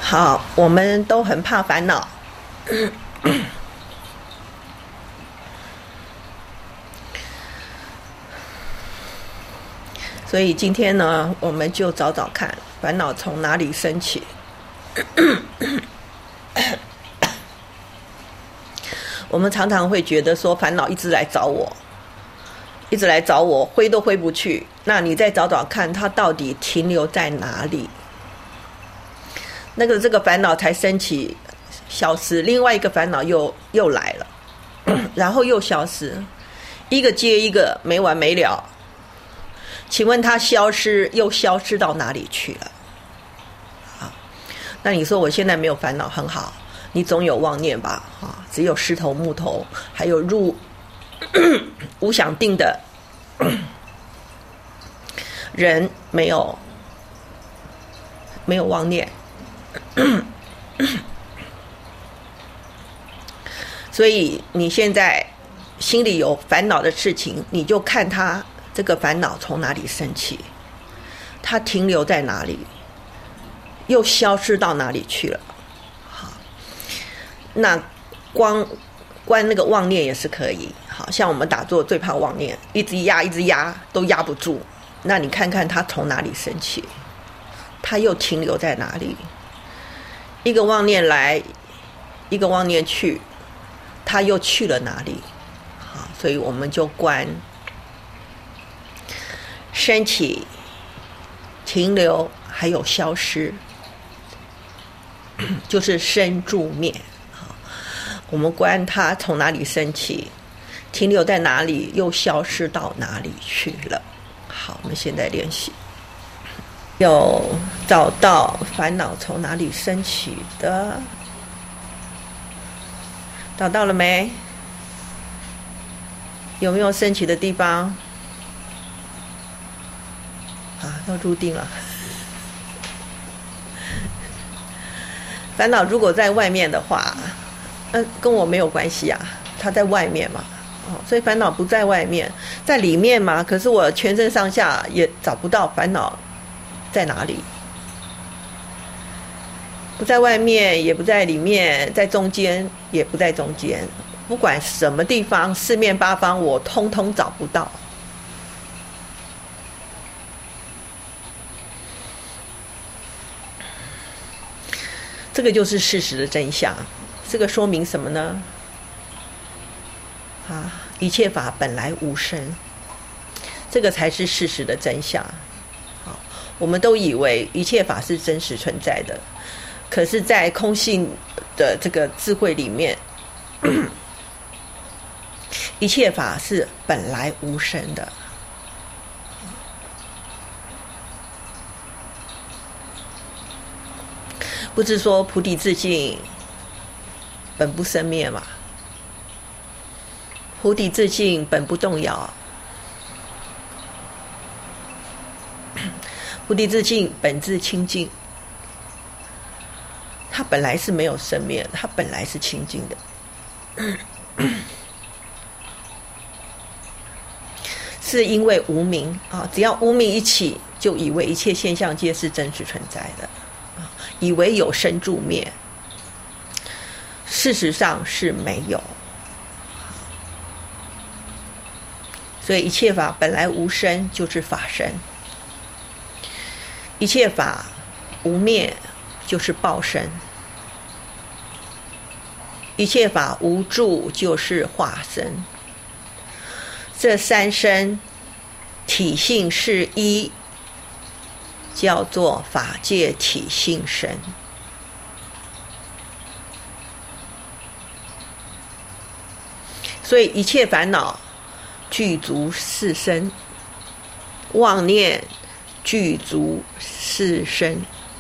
好，我们都很怕烦恼，所以今天呢，我们就找找看烦恼从哪里升起。我们常常会觉得说，烦恼一直来找我，一直来找我，挥都挥不去。那你再找找看，它到底停留在哪里？这个烦恼才升起，消失，另外一个烦恼又来了，然后又消失，一个接一个，没完没了。请问它消失又消失到哪里去了？好，那你说我现在没有烦恼，很好，你总有妄念吧？只有石头木头，还有无想定的人，没有妄念。所以你现在心里有烦恼的事情，你就看他这个烦恼从哪里升起，它停留在哪里，又消失到哪里去了。好，那关那个妄念也是可以。好像我们打坐最怕妄念，一直压都压不住。那你看看它从哪里升起，它又停留在哪里？一个妄念来，一个妄念去，它又去了哪里？好，所以我们就观升起、停留还有消失，就是生住灭。好，我们观它从哪里升起，停留在哪里，又消失到哪里去了。好，我们现在练习。有找到烦恼从哪里升起的？找到了没？有没有升起的地方？都入定了。烦恼如果在外面的话，跟我没有关系啊，它在外面嘛。所以烦恼不在外面，在里面嘛。可是我全身上下也找不到烦恼在哪里，不在外面，也不在里面，在中间，也不在中间。不管什么地方，四面八方，我通通找不到。这个就是事实的真相。这个说明什么呢？一切法本来无生，这个才是事实的真相。我们都以为一切法是真实存在的，可是在空性的这个智慧里面，一切法是本来无生的。不是说菩提自性本不生灭嘛？菩提自性本不动摇，菩提自性本自清净，它本来是没有生灭的，它本来是清净的。是因为无明只要无明一起，就以为一切现象皆是真实存在的，以为有生住灭，事实上是没有。所以一切法本来无生，就是法身；一切法无灭，就是报身；一切法无住，就是化身。这三身体性是一，叫做法界体性身。所以一切烦恼具足四身，妄念具足四身，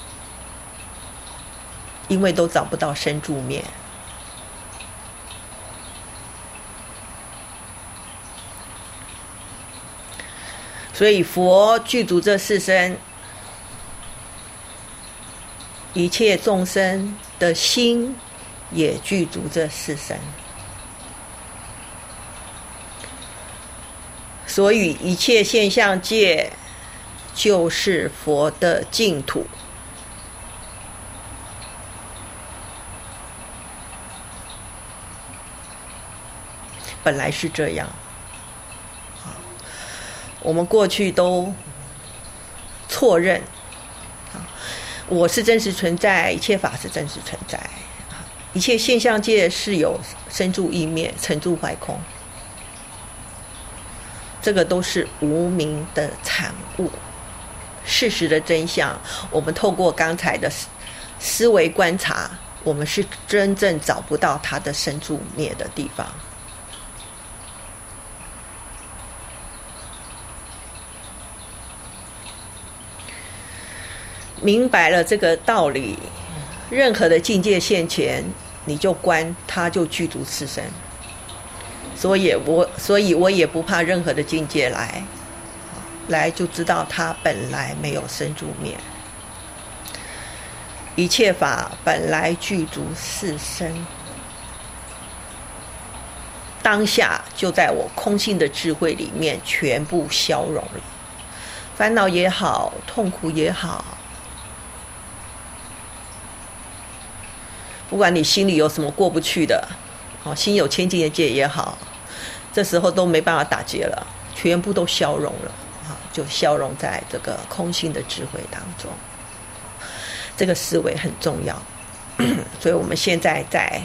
因为都找不到生住灭。所以佛具足这四身，一切众生的心也具足这四身。所以一切现象界就是佛的净土。 本来是这样。我们过去都错认，我是真实存在，一切法是真实存在，一切现象界是有生住意灭、成住坏空，这个都是无明的产物。事实的真相，我们透过刚才的思维观察，我们是真正找不到它的生住灭的地方。明白了这个道理，任何的境界现前，你就观它就具足四身。所以我也不怕任何的境界来就知道它本来没有生住灭。一切法本来具足四身，当下就在我空性的智慧里面全部消融了，烦恼也好，痛苦也好，不管你心里有什么过不去的，心有千境界也好，这时候都没办法打结了，全部都消融了，就消融在这个空性的智慧当中。这个思维很重要，所以我们现在在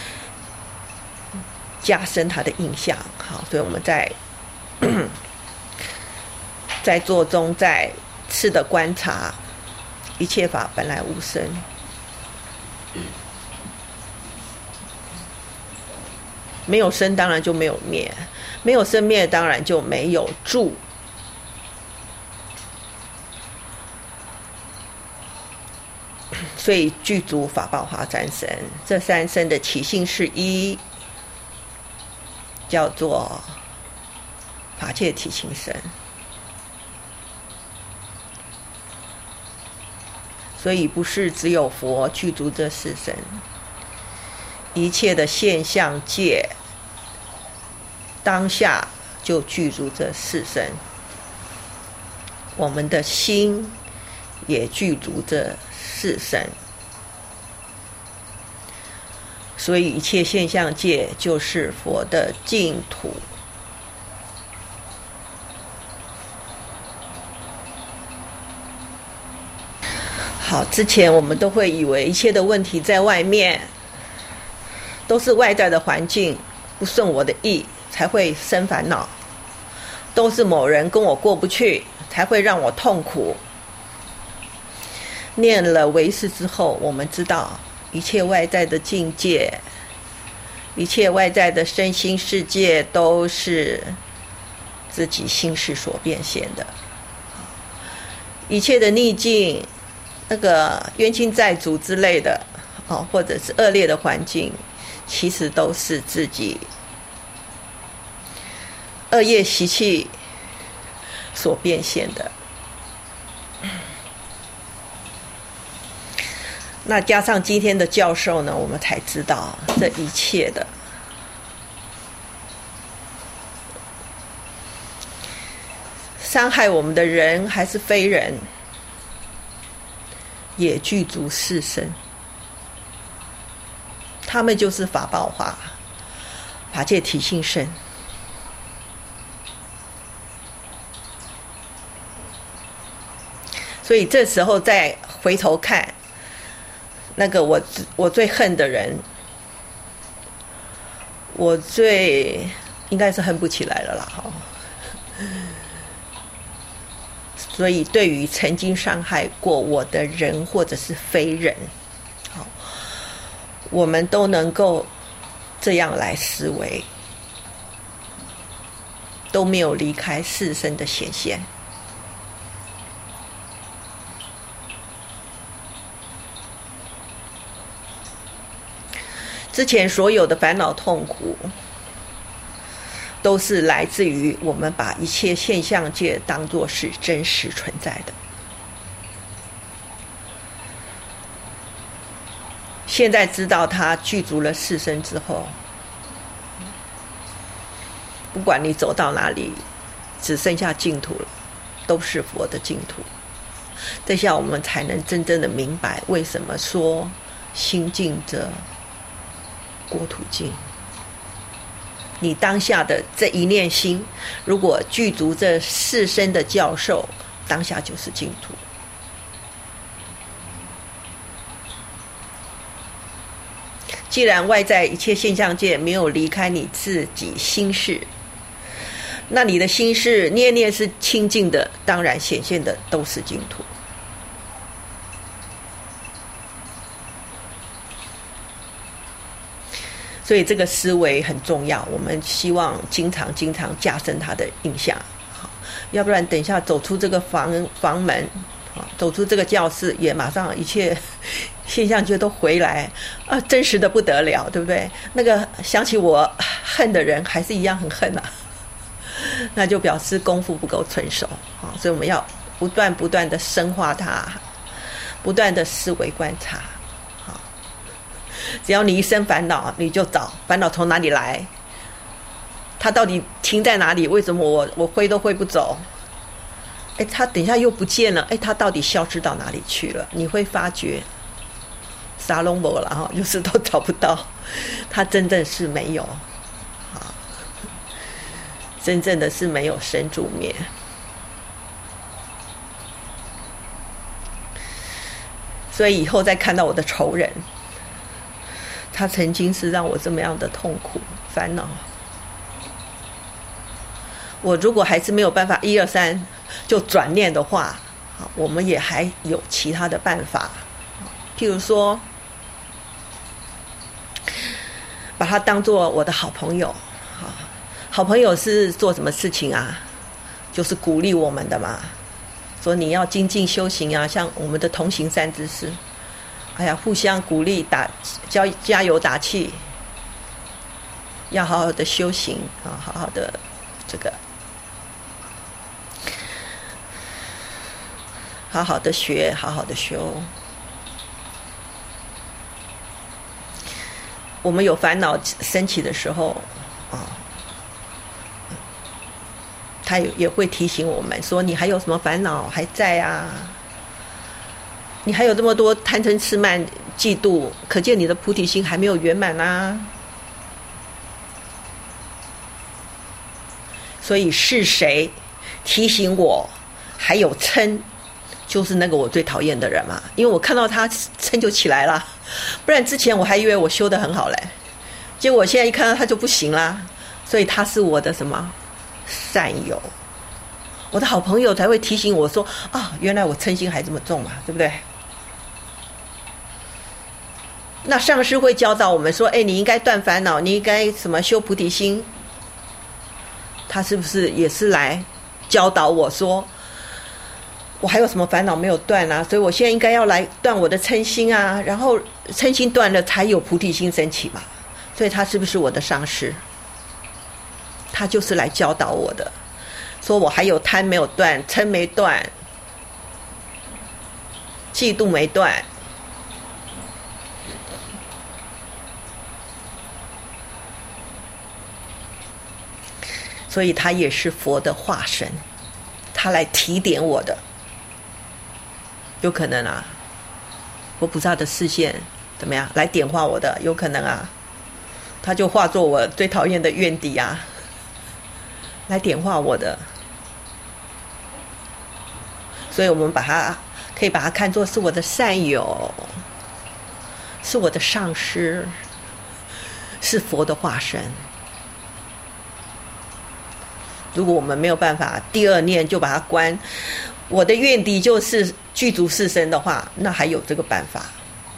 加深它的印象。好，所以我们在做中再次的观察，一切法本来无生。没有生当然就没有灭，没有生灭当然就没有住。所以具足法报化三身，这三身的起性是一，叫做法界体性身。所以不是只有佛具足这四身，一切的现象界当下就具足这四身，我们的心也具足这四身。所以一切现象界就是佛的净土。好，之前我们都会以为一切的问题在外面，都是外在的环境不顺我的意才会生烦恼，都是某人跟我过不去才会让我痛苦。念了唯识之后，我们知道一切外在的境界，一切外在的身心世界都是自己心识所变现的。一切的逆境，那个冤亲债主之类的，或者是恶劣的环境，其实都是自己恶业习气所变现的。那加上今天的教授呢，我们才知道这一切的伤害我们的人还是非人，也具足四身，他们就是法报化法界体性身。所以这时候再回头看那个我最恨的人，我最应该是恨不起来了啦。所以对于曾经伤害过我的人或者是非人，我们都能够这样来思维，都没有离开四身的显现。之前所有的烦恼痛苦，都是来自于我们把一切现象界当作是真实存在的。现在知道它具足了四身之后，不管你走到哪里，只剩下净土了，都是佛的净土。这下我们才能真正的明白，为什么说心净则国土净。 你当下的这一念心，如果具足这4身的教授，当下就是净土。既然外在一切现象界没有离开你自己心事，那你的心事念念是清净的，当然显现的都是净土。所以这个思维很重要，我们希望经常加深它的印象，要不然等一下走出这个房门，走出这个教室，也马上一切现象就都回来啊，真实的不得了，对不对？那个想起我恨的人，还是一样很恨啊，那就表示功夫不够纯熟啊，所以我们要不断的深化它，不断的思维观察。只要你一生烦恼，你就找烦恼从哪里来，它到底停在哪里？为什么我挥都挥不走？它等一下又不见了，它到底消失到哪里去了？你会发觉啥都没了哈，就是都找不到，它真正是没有啊，真正的是没有生住灭。所以以后再看到我的仇人，他曾经是让我这么样的痛苦烦恼，我如果还是没有办法1、2、3就转念的话，我们也还有其他的办法，譬如说把他当作我的好朋友。好朋友是做什么事情啊？就是鼓励我们的嘛，说你要精进修行啊，像我们的同行善知识，互相鼓励，加油打气，要好好的修行啊，好好的这个，好好的学，好好的修。我们有烦恼升起的时候啊，他也会提醒我们说，你还有什么烦恼还在啊？你还有这么多贪嗔痴慢嫉妒，可见你的菩提心还没有圆满啊。所以是谁提醒我还有嗔，就是那个我最讨厌的人嘛，因为我看到他嗔就起来了，不然之前我还以为我修得很好嘞，结果我现在一看到他就不行啦。所以他是我的什么善友，我的好朋友才会提醒我说啊，原来我嗔心还这么重嘛，对不对？那上师会教导我们说，你应该断烦恼，你应该什么修菩提心，他是不是也是来教导我说，我还有什么烦恼没有断啊？所以我现在应该要来断我的嗔心啊，然后嗔心断了才有菩提心升起嘛。所以他是不是我的上师？他就是来教导我的，说我还有贪没有断，嗔没断，嫉妒没断，所以他也是佛的化身，他来提点我的。有可能啊，佛菩萨的视线怎么样来点化我的？有可能啊，他就化作我最讨厌的怨敌啊，来点化我的。所以我们可以把它看作是我的善友，是我的上师，是佛的化身。如果我们没有办法第二念就把它关，我的怨敌就是具足4身的话，那还有这个办法。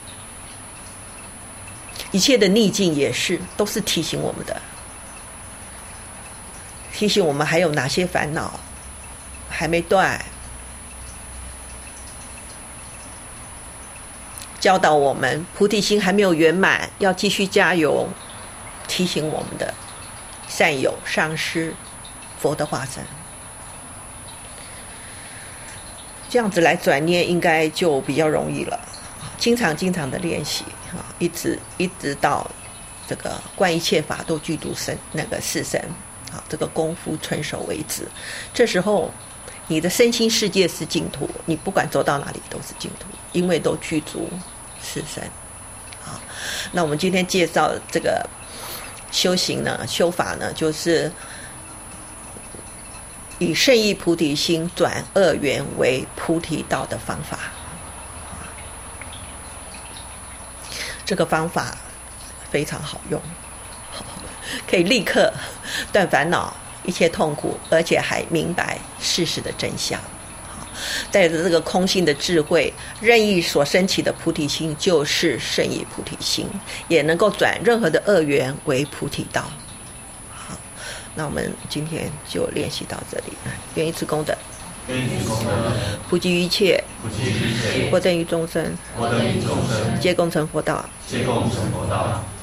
一切的逆境也是，都是提醒我们的，提醒我们还有哪些烦恼还没断，教导我们菩提心还没有圆满，要继续加油，提醒我们的善友上师佛的化身。这样子来转念应该就比较容易了，经常的练习，一直到这个观一切法都具足4身，这个功夫纯熟为止。这时候你的身心世界是净土，你不管走到哪里都是净土，因为都具足4身。好，那我们今天介绍这个修行呢，修法呢，就是以圣意菩提心转恶缘为菩提道的方法。这个方法非常好用，可以立刻断烦恼、一切痛苦，而且还明白事实的真相。带着这个空性的智慧，任意所升起的菩提心就是圣意菩提心，也能够转任何的恶缘为菩提道。好，那我们今天就练习到这里。愿以此功德，普及于一切，获得于众生，皆共成佛道。